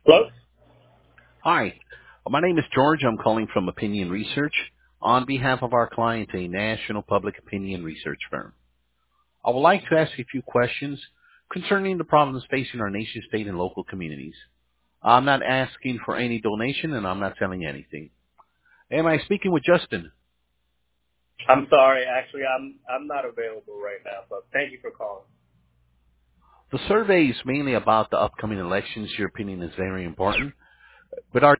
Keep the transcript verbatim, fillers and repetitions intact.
Hello? Hi, my name is George. I'm calling from Opinion Research on behalf of our client, a national public opinion research firm. I would like to ask you a few questions concerning the problems facing our nation, state, and local communities. I'm not asking for any donation, and I'm not selling anything. Am I speaking with Justin? I'm sorry. Actually, I'm I'm not available right now, but thank you for calling. The survey is mainly about the upcoming elections. Your opinion is very important, but our